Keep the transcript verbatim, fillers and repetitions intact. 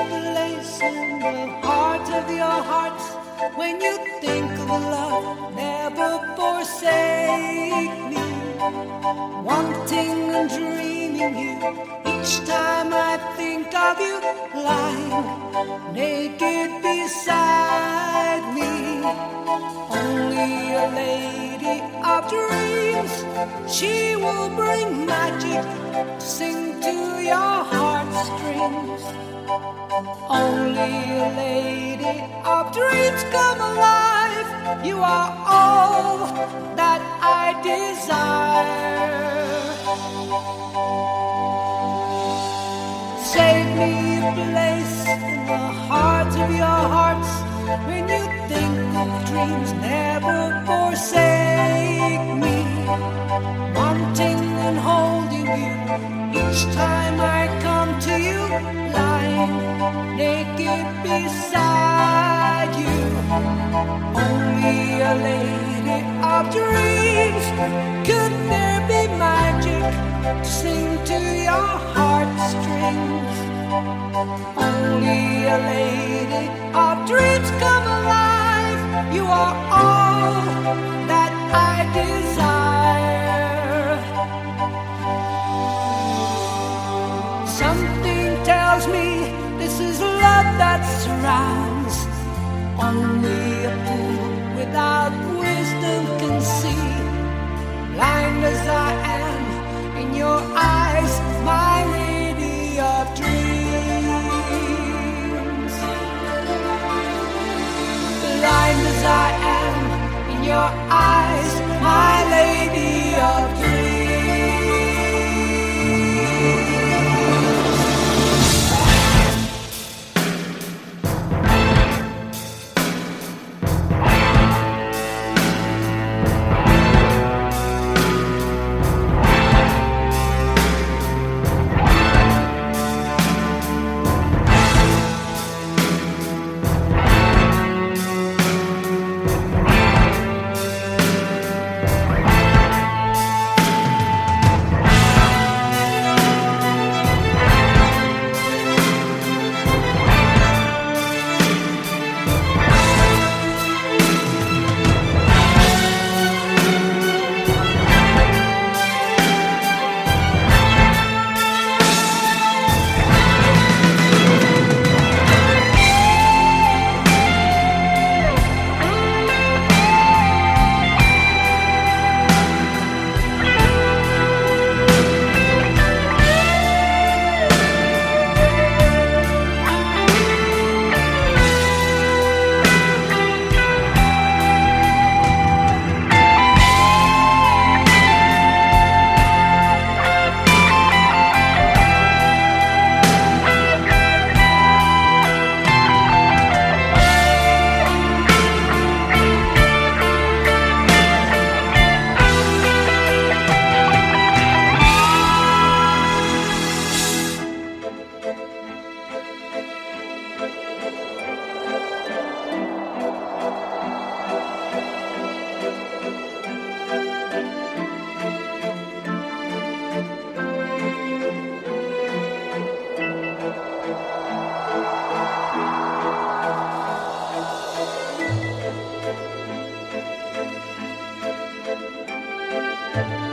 place in the heart of your hearts. When you think of love, never forsake me. Wanting and dreaming you, each time I think of you, lying naked beside me. Only a lady of dreams, she will bring magic to sing to your heartstrings. Only a lady of dreams come alive. You are all that I desire. Save me a place in the heart of your hearts. When you think of dreams, never forsake me. Wanting and holding you, each time I come to you, lying naked beside you. Only a lady of dreams. Could there be magic to sing to your heartstrings? Only a lady of dreams come alive. You are all that I desire. Something tells me this is love that surrounds. Only a fool without wisdom can see. Blind as I am in your eyes, my lady of dreams. Blind as I am in your eyes, my lady of dreams. Thank you.